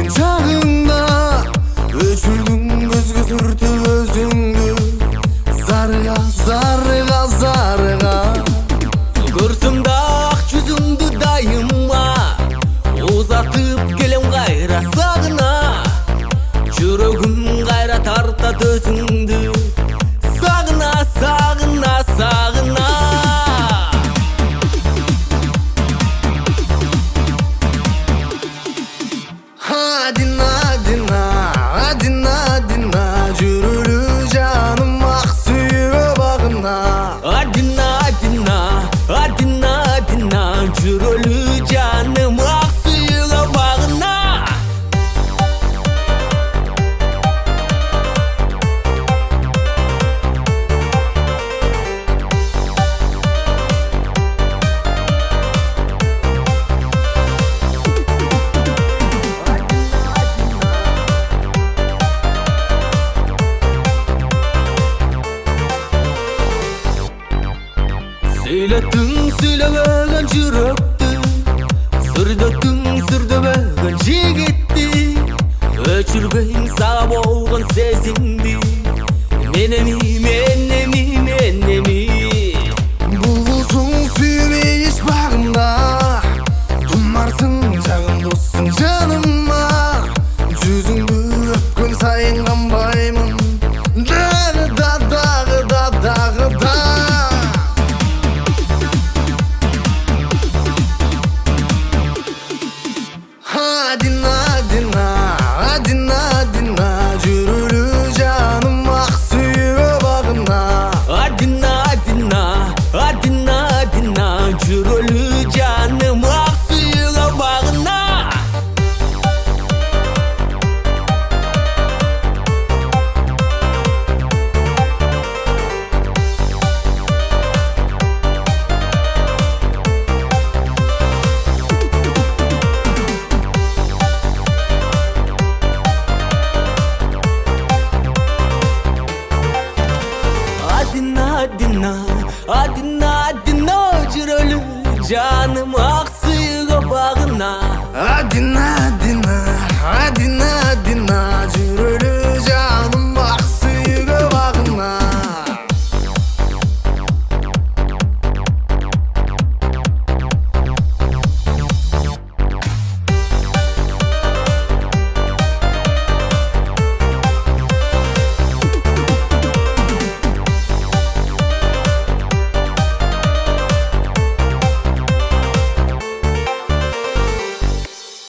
Çağında öçürdün gözgü sürtüp özüңdü. Zarıga, zarıga, zarıga. Görsüm da ak yüzüңdü dayıma, uzatıp kelem gayra sağına. Жүрөгүм gayra tartat özüңdü. Sağına, sağına, sağına. Adina, adina, adina, adina. Жүрүлү жаным ак сүйгө багына. Adina, adina, adina, adina. Жүрөлү жаным ак сүйгө багына. Сөйлөттүң сүйлөбөгөн жүрөктү, сүрдөттүң сүрдөбөгөн жигитти. Өчүрбөйм сага болгон сезимди, менеми, менеми, менеми. Булбулсуң сүймей эч багымда, тумарсың жагым доссуң жаныма. Жүзүңдү өпкөн сайын канбаймын, дагы да, дагы да, дагы да. Adina, adina, adina, adina. Жүрүлү жаным ак сүйгө багына. Adina, adina, adina, adina. Жүрөлү жаным ак сүйгө багына. Adina, adina, adina, adina. Жүрөлү жаным